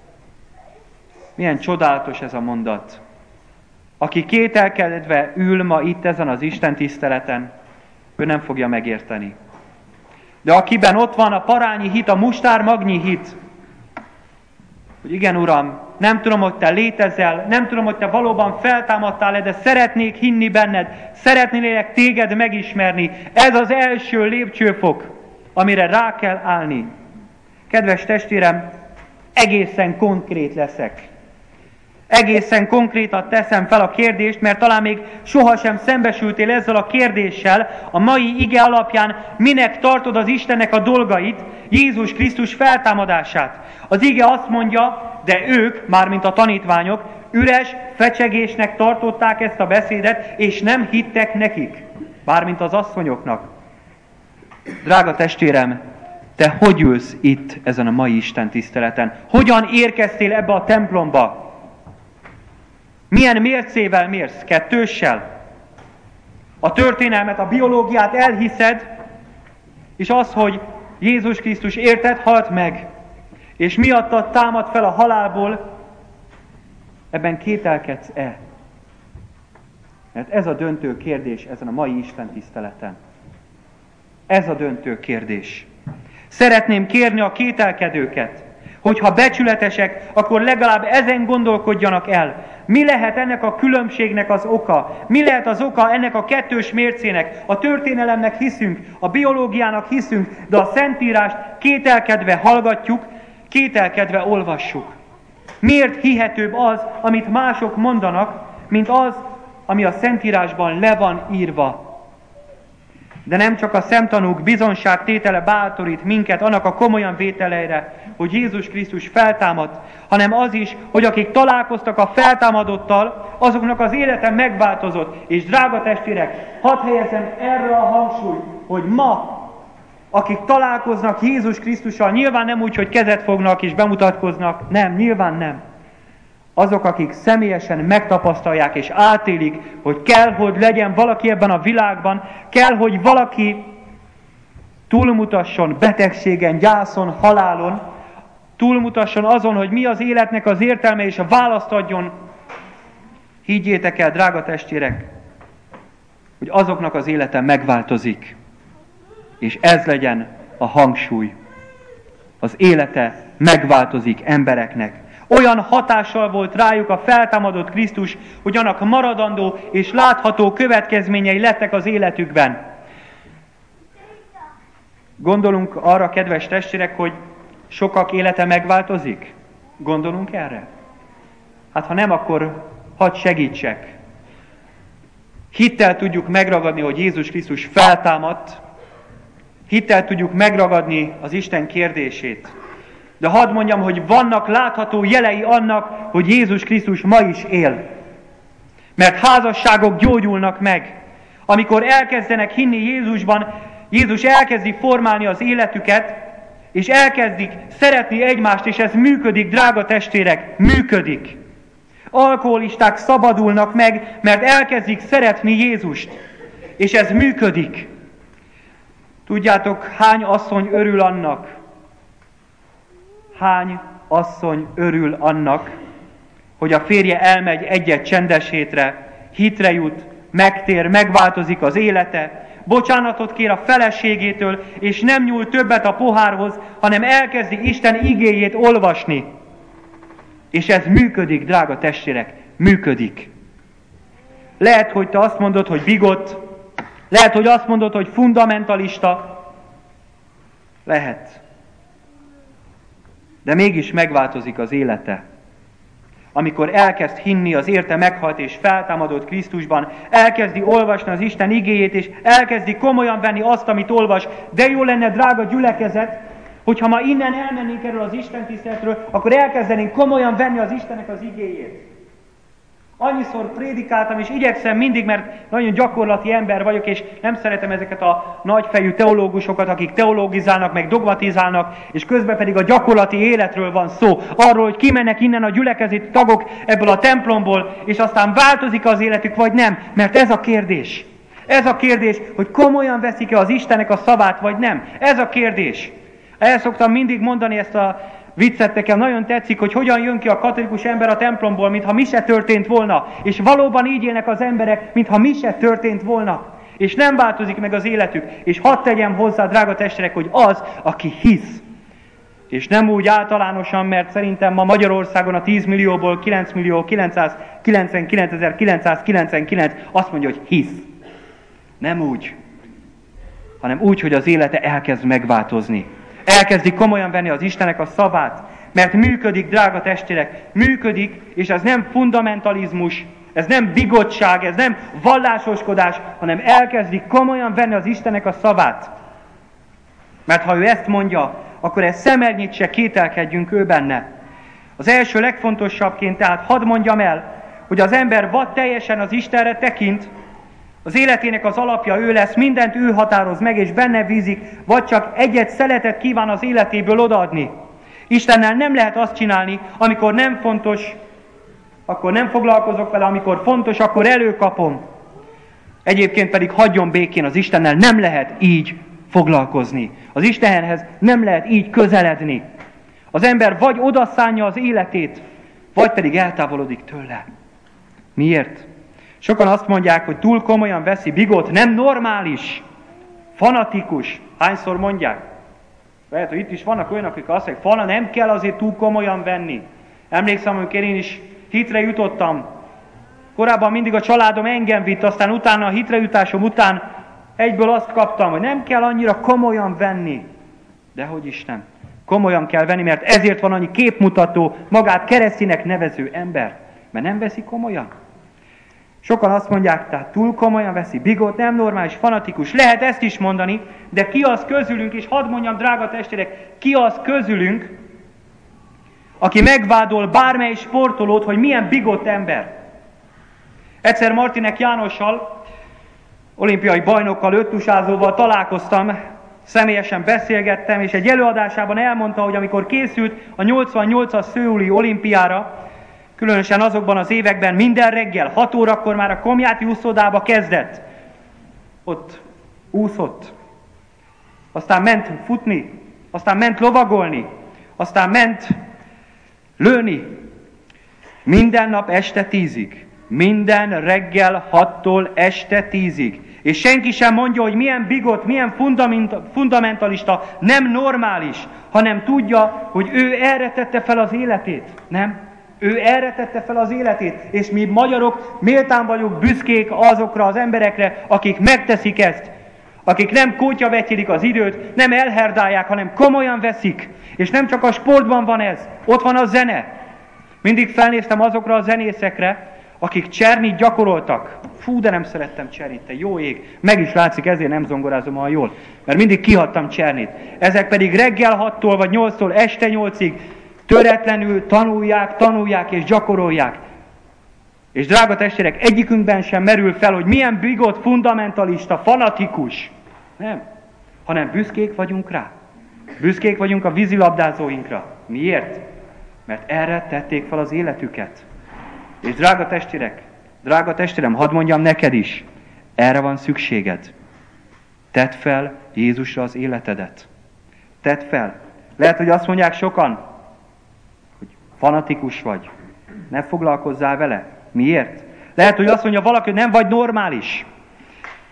Milyen csodálatos ez a mondat. Aki kételkedve ül ma itt ezen az Isten tiszteleten, ő nem fogja megérteni. De akiben ott van a parányi hit, a mustármagnyi hit, hogy igen, Uram, nem tudom, hogy Te létezel, nem tudom, hogy Te valóban feltámadtál-e, de szeretnék hinni benned, szeretnélek Téged megismerni. Ez az első lépcsőfok, amire rá kell állni. Kedves testvérem, egészen konkrét leszek. Egészen konkrétan teszem fel a kérdést, mert talán még sohasem szembesültél ezzel a kérdéssel a mai ige alapján, minek tartod az Istennek a dolgait, Jézus Krisztus feltámadását. Az ige azt mondja, de ők, mármint a tanítványok, üres fecsegésnek tartották ezt a beszédet, és nem hittek nekik, mármint az asszonyoknak. Drága testvérem, te hogy ülsz itt ezen a mai Isten tiszteleten? Hogyan érkeztél ebbe a templomba? Milyen mércével mérsz? Kettőssel? A történelmet, a biológiát elhiszed, és az, hogy Jézus Krisztus érted, halt meg, és miattad támad fel a halálból, ebben kételkedsz-e? Mert ez a döntő kérdés ezen a mai Isten tiszteleten. Ez a döntő kérdés. Szeretném kérni a kételkedőket, hogyha becsületesek, akkor legalább ezen gondolkodjanak el. Mi lehet ennek a különbségnek az oka? Mi lehet az oka ennek a kettős mércének? A történelemnek hiszünk, a biológiának hiszünk, de a Szentírást kételkedve hallgatjuk, kételkedve olvassuk. Miért hihetőbb az, amit mások mondanak, mint az, ami a Szentírásban le van írva? De nem csak a szemtanúk bizonságtétele bátorít minket annak a komolyan vételeire, hogy Jézus Krisztus feltámadt, hanem az is, hogy akik találkoztak a feltámadottal, azoknak az élete megváltozott. És drága testvérek, hadd helyezem erre a hangsúlyt, hogy ma, akik találkoznak Jézus Krisztussal, nyilván nem úgy, hogy kezet fognak és bemutatkoznak, nem, nyilván nem. Azok, akik személyesen megtapasztalják és átélik, hogy kell, hogy legyen valaki ebben a világban, kell, hogy valaki túlmutasson betegségen, gyászon, halálon, túlmutasson azon, hogy mi az életnek az értelme, és a választ adjon. Higgyétek el, drága testvérek, hogy azoknak az élete megváltozik, és ez legyen a hangsúly. Az élete megváltozik embereknek. Olyan hatással volt rájuk a feltámadott Krisztus, hogy annak maradandó és látható következményei lettek az életükben. Gondolunk arra, kedves testvérek, hogy sokak élete megváltozik? Gondolunk erre? Hát ha nem, akkor hadd segítsek. Hittel tudjuk megragadni, hogy Jézus Krisztus feltámadt, hittel tudjuk megragadni az Isten kérdését. De hadd mondjam, hogy vannak látható jelei annak, hogy Jézus Krisztus ma is él. Mert házasságok gyógyulnak meg. Amikor elkezdenek hinni Jézusban, Jézus elkezdi formálni az életüket, és elkezdik szeretni egymást, és ez működik, drága testvérek, működik. Alkoholisták szabadulnak meg, mert elkezdik szeretni Jézust, és ez működik. Tudjátok, hány asszony örül annak, hogy a férje elmegy egy-egy csendes hétre, hitre jut, megtér, megváltozik az élete, bocsánatot kér a feleségétől, és nem nyúl többet a pohárhoz, hanem elkezdi Isten igéjét olvasni. És ez működik, drága testvérek, működik. Lehet, hogy te azt mondod, hogy bigott, lehet, hogy azt mondod, hogy fundamentalista, lehet. De mégis megváltozik az élete. Amikor elkezd hinni az érte meghalt és feltámadott Krisztusban, elkezdi olvasni az Isten igéjét, és elkezdi komolyan venni azt, amit olvas. De jó lenne, drága gyülekezet, hogyha ma innen elmennénk erről az Isten tiszteletről, akkor elkezdenénk komolyan venni az Istennek az igéjét. Annyiszor prédikáltam, és igyekszem mindig, mert nagyon gyakorlati ember vagyok, és nem szeretem ezeket a nagyfejű teológusokat, akik teológizálnak, meg dogmatizálnak, és közben pedig a gyakorlati életről van szó. Arról, hogy kimennek innen a gyülekezeti tagok ebből a templomból, és aztán változik az életük, vagy nem. Mert ez a kérdés. Ez a kérdés, hogy komolyan veszik-e az Istennek a szavát, vagy nem. Ez a kérdés. El szoktam mindig mondani ezt a viccet, nekem nagyon tetszik, hogy hogyan jön ki a katolikus ember a templomból, mintha mi se történt volna. És valóban így élnek az emberek, mintha mi se történt volna. És nem változik meg az életük. És hadd tegyem hozzá, drága testvérek, hogy az, aki hisz. És nem úgy általánosan, mert szerintem ma Magyarországon a 10 millióból 9.999.999 azt mondja, hogy hisz. Nem úgy, hanem úgy, hogy az élete elkezd megváltozni. Elkezdik komolyan venni az Istennek a szavát, mert működik, drága testvérek, működik, és ez nem fundamentalizmus, ez nem bigottság, ez nem vallásoskodás, hanem elkezdik komolyan venni az Istennek a szavát. Mert ha ő ezt mondja, akkor ez szemelnyit se kételkedjünk ő benne. Az első legfontosabbként tehát hadd mondjam el, hogy az ember vagy teljesen az Istenre tekint, az életének az alapja ő lesz, mindent ő határoz meg, és benne bízik, vagy csak egyet szeletet kíván az életéből odaadni. Istennel nem lehet azt csinálni, amikor nem fontos, akkor nem foglalkozok vele, amikor fontos, akkor előkapom. Egyébként pedig hagyjon békén, az Istennel nem lehet így foglalkozni. Az Istenhez nem lehet így közeledni. Az ember vagy odaszánja az életét, vagy pedig eltávolodik tőle. Miért? Sokan azt mondják, hogy túl komolyan veszi, bigott, nem normális, fanatikus. Hányszor mondják? Lehet, hogy itt is vannak olyanok, akik azt mondják, nem kell azért túl komolyan venni. Emlékszem, amikor én is hitre jutottam. Korábban mindig a családom engem vitt, aztán utána a hitre jutásom után egyből azt kaptam, hogy nem kell annyira komolyan venni. Dehogy is nem. Komolyan kell venni, mert ezért van annyi képmutató, magát kereszténynek nevező ember. Mert nem veszi komolyan. Sokan azt mondják, tehát túl komolyan veszi, bigott, nem normális, fanatikus. Lehet ezt is mondani, de ki az közülünk, és hadd mondjam, drága testvérek, ki az közülünk, aki megvádol bármely sportolót, hogy milyen bigott ember. Egyszer Martinek Jánossal, olimpiai bajnokkal, öttusázóval találkoztam, személyesen beszélgettem, és egy előadásában elmondta, hogy amikor készült a 88-as szöuli olimpiára, különösen azokban az években minden reggel, 6 órakor már a Komjáti úszodába kezdett. Ott úszott. Aztán ment futni, aztán ment lovagolni, aztán ment lőni. Minden nap este 10-ig. Minden reggel 6-tól este 10-ig. És senki sem mondja, hogy milyen bigott, milyen fundamentalista, nem normális, hanem tudja, hogy ő erre tette fel az életét. Nem? Ő erre tette fel az életét, és mi magyarok méltán vagyunk büszkék azokra az emberekre, akik megteszik ezt, akik nem kótyavetjélik az időt, nem elherdálják, hanem komolyan veszik. És nem csak a sportban van ez, ott van a zene. Mindig felnéztem azokra a zenészekre, akik csernit gyakoroltak. Fú, de nem szerettem csernit, te jó ég. Meg is látszik, ezért nem zongorázom olyan jól, mert mindig kihagytam csernit. Ezek pedig reggel 6-tól vagy 8-tól este 8-ig töretlenül tanulják és gyakorolják. És drága testvérek, egyikünkben sem merül fel, hogy milyen bigott, fundamentalista, fanatikus. Nem. Hanem büszkék vagyunk rá. Büszkék vagyunk a vízilabdázóinkra. Miért? Mert erre tették fel az életüket. És drága testvérem, hadd mondjam neked is, erre van szükséged. Tedd fel Jézusra az életedet. Tedd fel. Lehet, hogy azt mondják sokan, hogy fanatikus vagy. Ne foglalkozzál vele. Miért? Lehet, hogy azt mondja valaki, hogy nem vagy normális.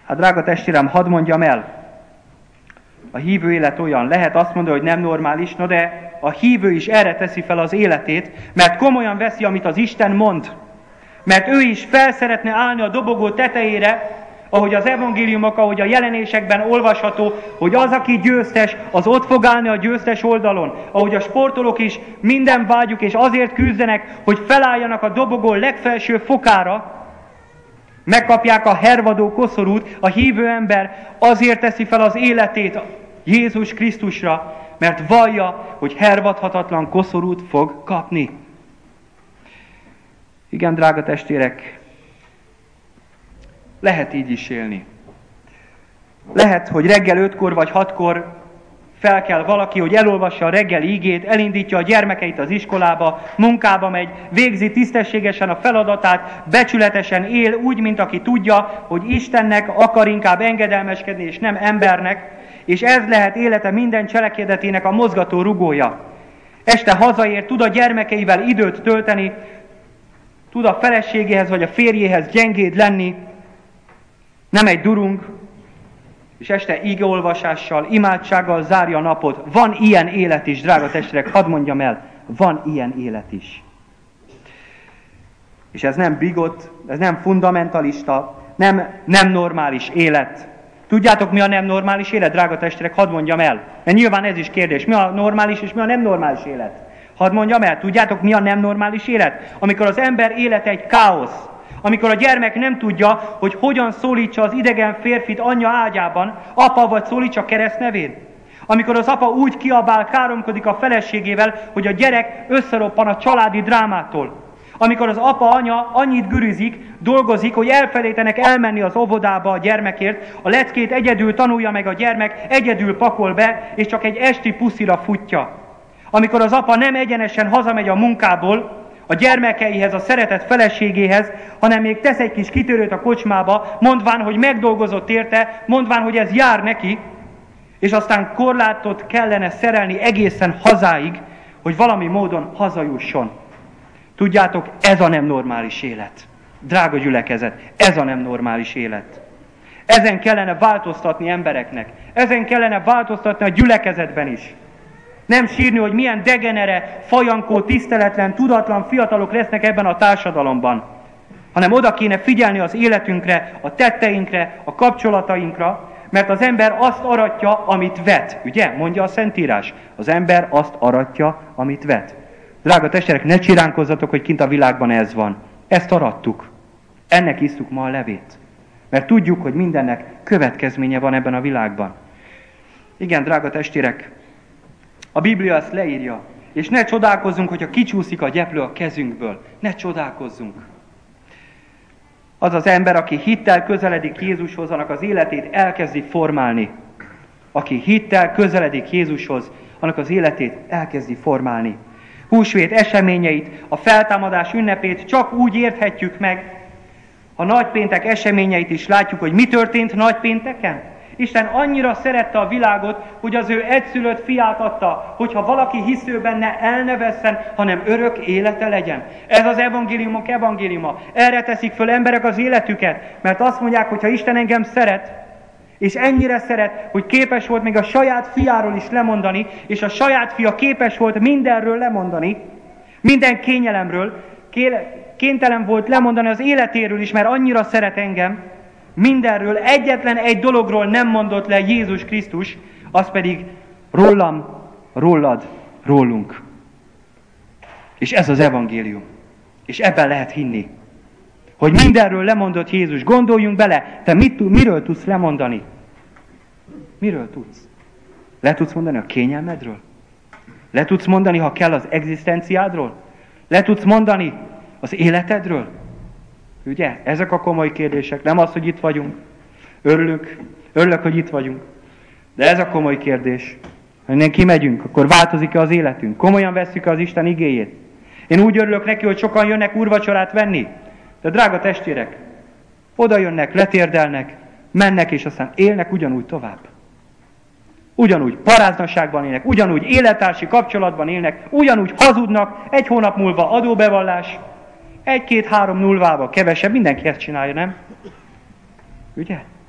Hát drága testvérem, hadd mondjam el, a hívő élet olyan, lehet azt mondani, hogy nem normális, no de a hívő is erre teszi fel az életét, mert komolyan veszi, amit az Isten mond. Mert ő is fel szeretne állni a dobogó tetejére, ahogy az evangéliumok, ahogy a jelenésekben olvasható, hogy az, aki győztes, az ott fog állni a győztes oldalon. Ahogy a sportolók is minden vágyuk, és azért küzdenek, hogy felálljanak a dobogó legfelső fokára, megkapják a hervadó koszorút, a hívő ember azért teszi fel az életét Jézus Krisztusra, mert vallja, hogy hervadhatatlan koszorút fog kapni. Igen, drága testvérek, lehet így is élni. Lehet, hogy reggel 5-kor vagy 6-kor fel kell valaki, hogy elolvassa a reggeli igét, elindítja a gyermekeit az iskolába, munkába megy, végzi tisztességesen a feladatát, becsületesen él úgy, mint aki tudja, hogy Istennek akar inkább engedelmeskedni, és nem embernek, és ez lehet élete minden cselekedetének a mozgató rugója. Este hazaér, tud a gyermekeivel időt tölteni, tud a feleségéhez vagy a férjéhez gyengéd lenni, nem egy durung, és este igeolvasással, imádsággal zárja a napot. Van ilyen élet is, drága testvérek, hadd mondjam el, van ilyen élet is. És ez nem bigott, ez nem fundamentalista, nem normális élet. Tudjátok, mi a nem normális élet, drága testvérek, hadd mondjam el. Mert nyilván ez is kérdés, mi a normális és mi a nem normális élet. Hadd mondjam el, tudjátok, mi a nem normális élet? Amikor az ember élete egy káosz. Amikor a gyermek nem tudja, hogy hogyan szólítsa az idegen férfit anyja ágyában, apa vagy szólítsa keresztnevén. Amikor az apa úgy kiabál, káromkodik a feleségével, hogy a gyerek összeroppan a családi drámától. Amikor az apa, anya annyit gürizik, dolgozik, hogy elfelejtenek elmenni az óvodába a gyermekért, a leckét egyedül tanulja meg a gyermek, egyedül pakol be, és csak egy esti puszira futja. Amikor az apa nem egyenesen hazamegy a munkából, a gyermekeihez, a szeretett feleségéhez, hanem még tesz egy kis kitörőt a kocsmába, mondván, hogy megdolgozott érte, mondván, hogy ez jár neki, és aztán korlátot kellene szerelni egészen hazáig, hogy valami módon hazajusson. Tudjátok, ez a nem normális élet. Drága gyülekezet, ez a nem normális élet. Ezen kellene változtatni embereknek. Ezen kellene változtatni a gyülekezetben is. Nem sírni, hogy milyen degenere, fajankó, tiszteletlen, tudatlan fiatalok lesznek ebben a társadalomban, hanem oda kéne figyelni az életünkre, a tetteinkre, a kapcsolatainkra, mert az ember azt aratja, amit vet. Ugye? Mondja a Szentírás. Az ember azt aratja, amit vet. Drága testvérek, ne csiránkozzatok, hogy kint a világban ez van. Ezt arattuk. Ennek isztuk ma a levét. Mert tudjuk, hogy mindennek következménye van ebben a világban. Igen, drága testvérek, a Biblia ezt leírja. És ne csodálkozzunk, hogyha kicsúszik a gyeplő a kezünkből. Ne csodálkozzunk. Az az ember, aki hittel közeledik Jézushoz, annak az életét elkezdi formálni. Aki hittel közeledik Jézushoz, annak az életét elkezdi formálni. Húsvét eseményeit, a feltámadás ünnepét csak úgy érthetjük meg, ha nagypéntek eseményeit is látjuk, hogy mi történt nagypénteken. Isten annyira szerette a világot, hogy az ő egyszülött fiát adta, hogyha valaki hisz ő benne, el ne vesszen, hanem örök élete legyen. Ez az evangéliumok evangéliuma. Erre teszik föl emberek az életüket, mert azt mondják, hogy ha Isten engem szeret, és ennyire szeret, hogy képes volt még a saját fiáról is lemondani, és a saját fia képes volt mindenről lemondani, minden kényelemről, kénytelen volt lemondani az életéről is, mert annyira szeret engem, mindenről, egyetlen egy dologról nem mondott le Jézus Krisztus, az pedig rólam, rólad, rólunk. És ez az evangélium. És ebben lehet hinni. Hogy mindenről lemondott Jézus. Gondoljunk bele, te miről tudsz lemondani? Miről tudsz? Le tudsz mondani a kényelmedről? Le tudsz mondani, ha kell, az egzisztenciádról? Le tudsz mondani az életedről? Ugye? Ezek a komoly kérdések. Nem az, hogy itt vagyunk. Örülök, hogy itt vagyunk. De ez a komoly kérdés. Ha innen kimegyünk, akkor változik-e az életünk? Komolyan vesszük az Isten igéjét? Én úgy örülök neki, hogy sokan jönnek úrvacsorát venni. De drága testvérek, oda jönnek, letérdelnek, mennek, és aztán élnek ugyanúgy tovább. Ugyanúgy paráznaságban élnek, ugyanúgy élettársi kapcsolatban élnek, ugyanúgy hazudnak, 1 hónap múlva adóbevallás, 1, 2, 3 nullvába kevesebb, mindenki ezt csinálja, nem? Ugye?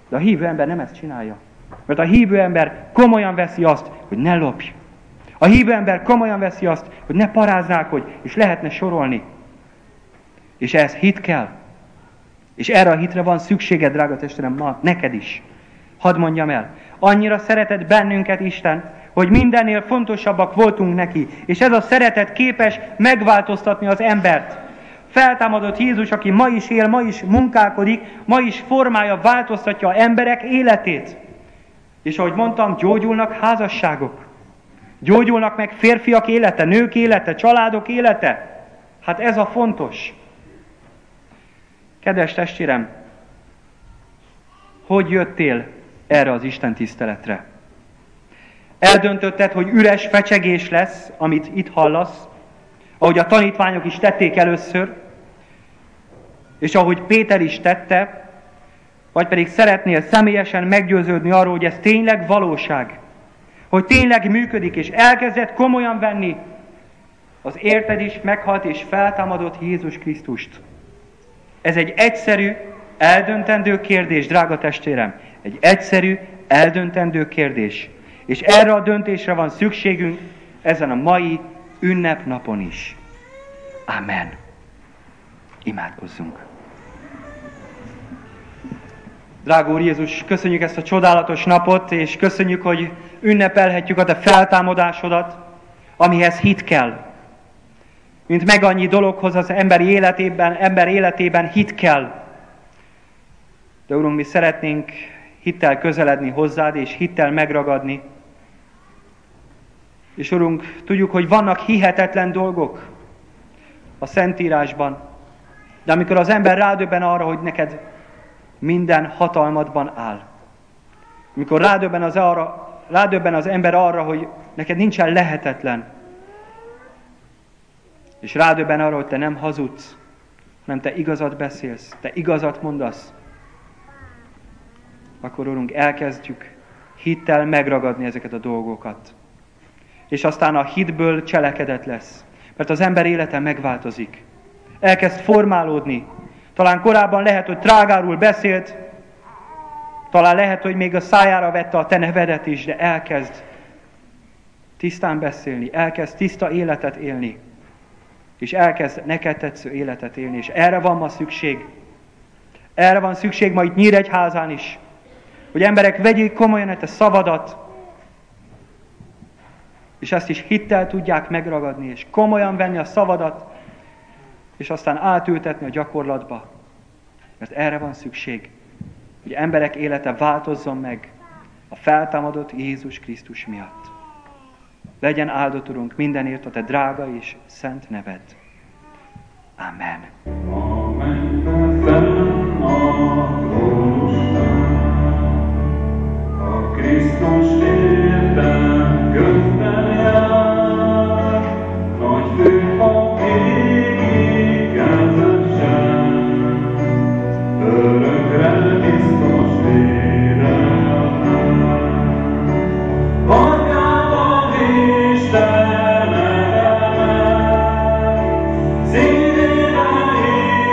De a hívő ember nem ezt csinálja. Mert a hívő ember komolyan veszi azt, hogy ne lopj. A hívő ember komolyan veszi azt, hogy ne paráználkodj, és lehetne sorolni. És ehhez hit kell. És erre a hitre van szükséged, drága testvérem, ma neked is. Hadd mondjam el, annyira szeretett bennünket Isten, hogy mindennél fontosabbak voltunk neki. És ez a szeretet képes megváltoztatni az embert. Feltámadott Jézus, aki ma is él, ma is munkálkodik, ma is formálja, változtatja az emberek életét. És ahogy mondtam, gyógyulnak házasságok. Gyógyulnak meg férfiak élete, nők élete, családok élete. Hát ez a fontos. Kedves testvérem, hogy jöttél erre az Isten tiszteletre? Eldöntötted, hogy üres fecsegés lesz, amit itt hallasz, ahogy a tanítványok is tették először, és ahogy Péter is tette, vagy pedig szeretnél személyesen meggyőződni arról, hogy ez tényleg valóság, hogy tényleg működik, és elkezded komolyan venni az érted is meghalt és feltámadott Jézus Krisztust. Ez egy egyszerű, eldöntendő kérdés, drága testvérem. Egy egyszerű, eldöntendő kérdés. És erre a döntésre van szükségünk ezen a mai ünnepnapon is. Amen. Imádkozzunk. Drága Úr Jézus, köszönjük ezt a csodálatos napot, és köszönjük, hogy ünnepelhetjük a Te feltámadásodat, amihez hit kell. Mint meg annyi dologhoz az ember életében hit kell. De Urunk, mi szeretnénk hittel közeledni hozzád, és hittel megragadni. És Urunk, tudjuk, hogy vannak hihetetlen dolgok a Szentírásban, de amikor az ember rádöbben arra, hogy neked minden hatalmadban áll, amikor rádöbben az ember arra, hogy neked nincsen lehetetlen, és rádöbben arra, hogy te nem hazudsz, hanem te igazat beszélsz, te igazat mondasz, akkor Urunk, elkezdjük hittel megragadni ezeket a dolgokat. És aztán a hitből cselekedet lesz. Mert az ember élete megváltozik. Elkezd formálódni. Talán korábban lehet, hogy trágárul beszélt, talán lehet, hogy még a szájára vette a te nevedet is, de elkezd tisztán beszélni, elkezd tiszta életet élni, és elkezd neked tetsző életet élni, és erre van ma szükség. Erre van szükség ma itt Nyíregyházán is, hogy emberek vegyék komolyan a te szavadat, és ezt is hittel tudják megragadni, és komolyan venni a szavadat, és aztán átültetni a gyakorlatba. Mert erre van szükség, hogy emberek élete változzon meg a feltámadott Jézus Krisztus miatt. Legyen áldott, Urunk, mindenért a te drága és szent neved. Amen.
A Krisztus értem közben jár, nagy főpap égi kezesen, örökre biztos vérel. Anyában Isten eleme, szívében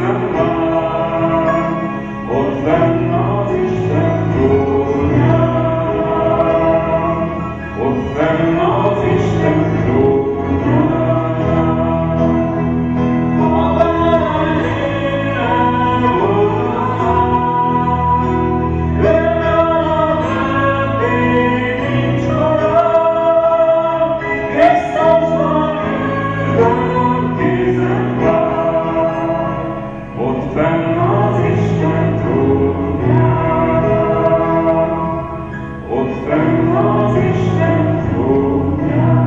készen vár, ott fenn az Isten trónján, ott fenn az Isten trónján. A bárány élen volt az ár, ővel a többé nincs halál, Krisztus van űrben, kézen vár, ott fenn az Isten trónján, ott fenn az Isten trónján.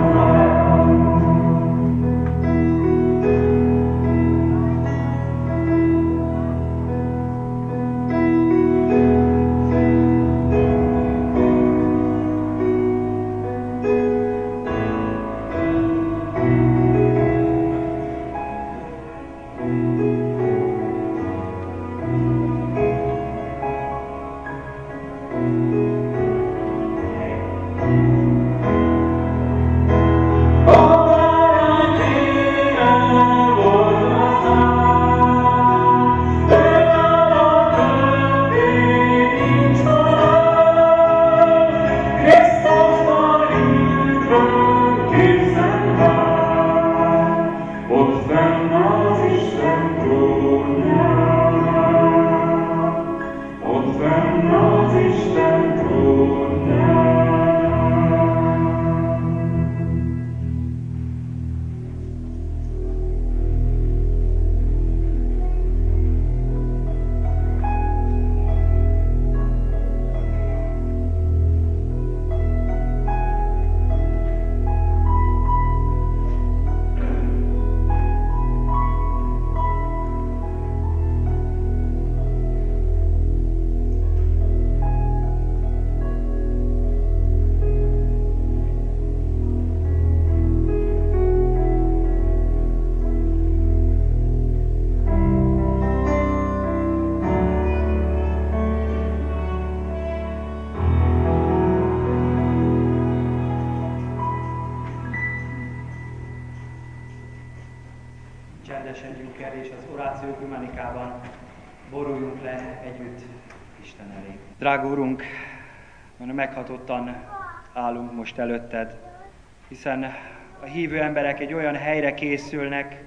Csendesedjünk el, és az Oráció Ökumenikában boruljunk le együtt Isten elé. Drága Urunk, meghatottan állunk most előtted, hiszen a hívő emberek egy olyan helyre készülnek,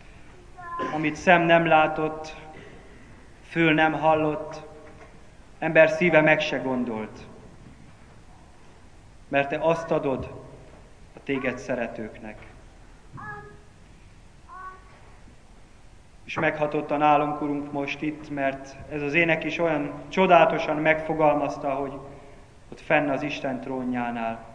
amit szem nem látott, fül nem hallott, ember szíve meg se gondolt. Mert Te azt adod a Téged szeretőknek. És meghatottan állunk, Urunk, most itt, mert ez az ének is olyan csodálatosan megfogalmazta, hogy ott fenn az Isten trónjánál.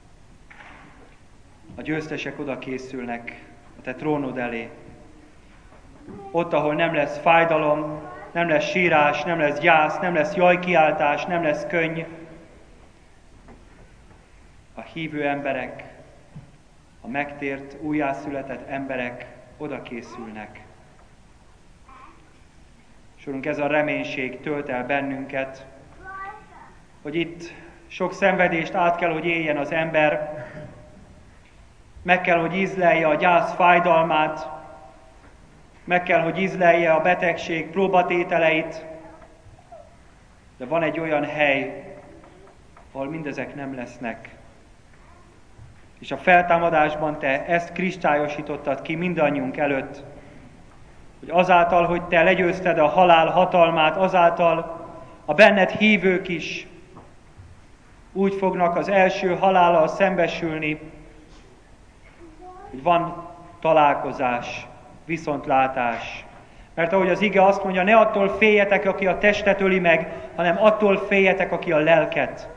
A győztesek oda készülnek a Te trónod elé. Ott, ahol nem lesz fájdalom, nem lesz sírás, nem lesz gyász, nem lesz jajkiáltás, nem lesz könny. A hívő emberek, a megtért, újjászületett emberek oda készülnek. És Urunk, ez a reménység tölt el bennünket, hogy itt sok szenvedést át kell, hogy éljen az ember, meg kell, hogy ízlelje a gyász fájdalmát, meg kell, hogy ízlelje a betegség próbatételeit, de van egy olyan hely, ahol mindezek nem lesznek. És a feltámadásban Te ezt kristályosítottad ki mindannyiunk előtt, hogy azáltal, hogy Te legyőzted a halál hatalmát, azáltal a benned hívők is úgy fognak az első halállal szembesülni, hogy van találkozás, viszontlátás. Mert ahogy az ige azt mondja, ne attól féljetek, aki a testet öli meg, hanem attól féljetek, aki a lelket.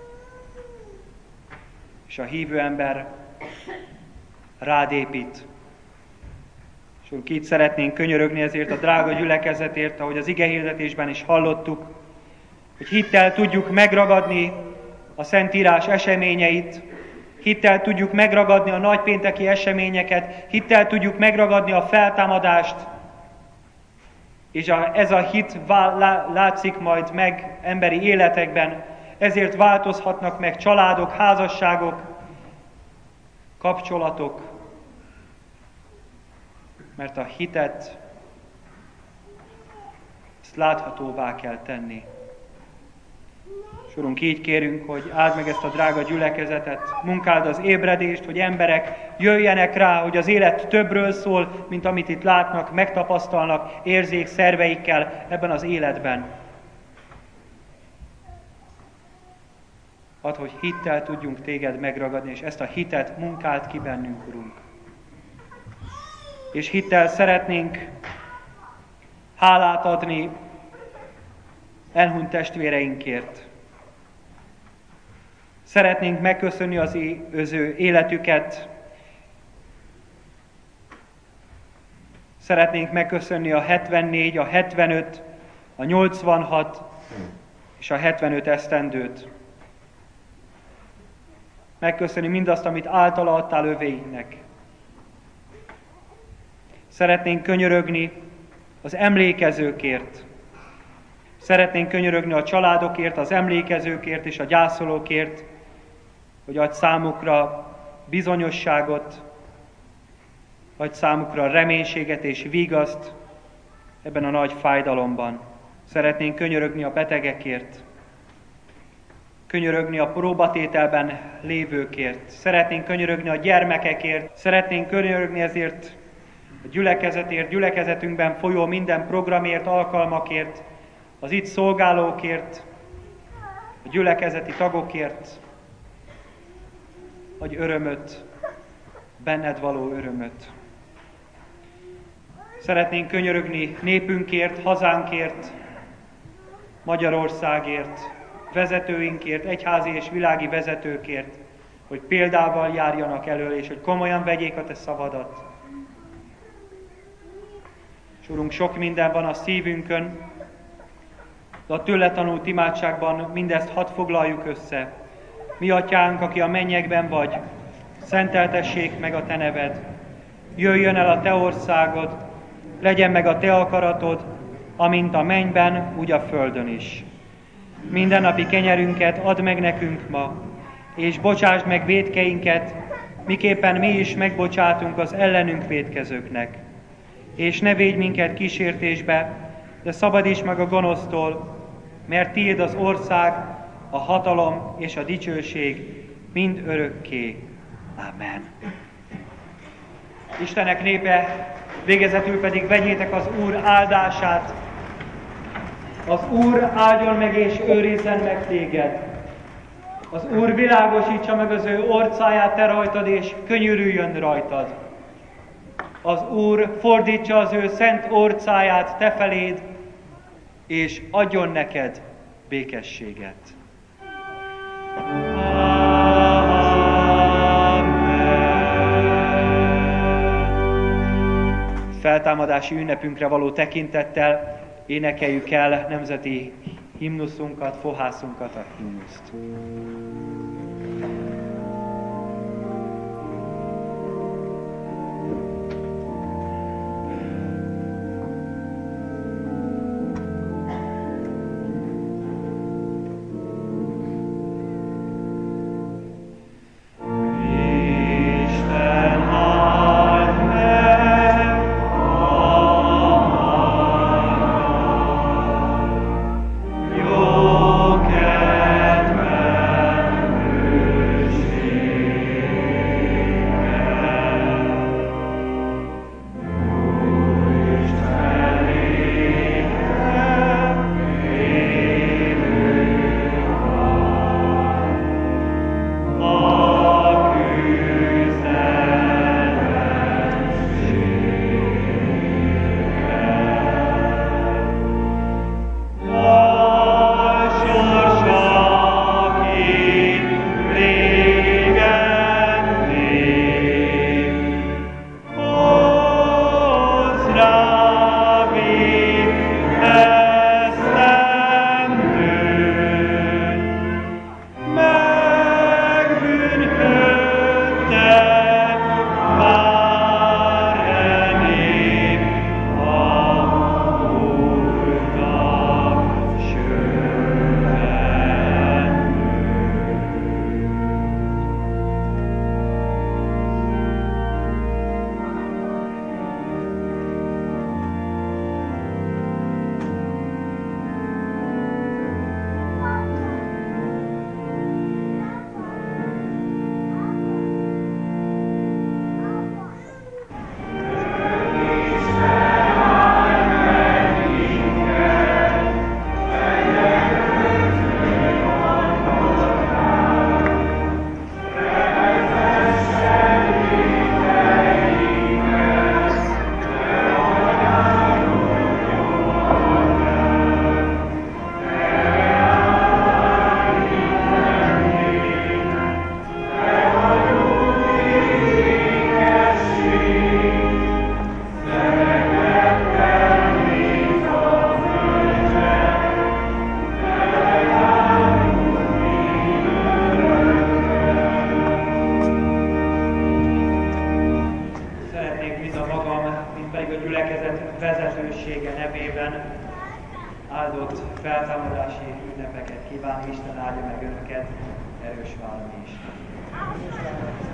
És a hívő ember rád épít. És így szeretnénk könyörögni ezért a drága gyülekezetért, ahogy az igehirdetésben is hallottuk, hogy hittel tudjuk megragadni a Szentírás eseményeit, hittel tudjuk megragadni a nagypénteki eseményeket, hittel tudjuk megragadni a feltámadást, és ez a hit látszik majd meg emberi életekben, ezért változhatnak meg családok, házasságok, kapcsolatok, mert a hitet ezt láthatóvá kell tenni. És Urunk, így kérünk, hogy áld meg ezt a drága gyülekezetet, munkáld az ébredést, hogy emberek jöjjenek rá, hogy az élet többről szól, mint amit itt látnak, megtapasztalnak érzékszerveikkel ebben az életben. Add, hogy hittel tudjunk téged megragadni, és ezt a hitet munkáld ki bennünk, Urunk. És hittel szeretnénk hálát adni elhunyt testvéreinkért. Szeretnénk megköszönni az ő életüket. Szeretnénk megköszönni a 74, a 75, a 86 és a 75 esztendőt. Megköszönni mindazt, amit általa adtál övéinknek. Szeretnénk könyörögni az emlékezőkért. Szeretnénk könyörögni a családokért, az emlékezőkért és a gyászolókért, hogy adj számukra bizonyosságot, adj számukra reménységet és vigaszt ebben a nagy fájdalomban. Szeretnénk könyörögni a betegekért, könyörögni a próbatételben lévőkért, szeretnénk könyörögni a gyermekekért, szeretnénk könyörögni ezért a gyülekezetért, gyülekezetünkben folyó minden programért, alkalmakért, az itt szolgálókért, a gyülekezeti tagokért. Adj örömöt, benned való örömöt. Szeretnénk könyörögni népünkért, hazánkért, Magyarországért, vezetőinkért, egyházi és világi vezetőkért, hogy példával járjanak elől, és hogy komolyan vegyék a te szavadat. És Urunk, sok minden van a szívünkön, de a tőle tanult imádságban mindezt hadd foglaljuk össze. Mi atyánk, aki a mennyekben vagy, szenteltessék meg a te neved. Jöjjön el a te országod, legyen meg a te akaratod, amint a mennyben, úgy a földön is. Mindennapi kenyerünket add meg nekünk ma, és bocsásd meg vétkeinket, miképpen mi is megbocsátunk az ellenünk vétkezőknek. És ne védj minket kísértésbe, de szabadíts meg a gonosztól, mert tiéd az ország, a hatalom és a dicsőség mind örökké. Amen. Istenek népe, végezetül pedig vegyétek az Úr áldását. Az Úr áldjon meg és őrizzen meg téged. Az Úr világosítsa meg az ő orcáját te rajtad, és könyörüljön rajtad. Az Úr fordítsa az ő szent orcáját te feléd, és adjon neked békességet. Feltámadási ünnepünkre való tekintettel énekeljük el nemzeti himnuszunkat, fohászunkat, a himnuszt.
Jó kedven
a gyülekezet vezetősége nevében áldott feltámadási ünnepeket kívánni. Isten áldja meg önöket, erős valami Isten.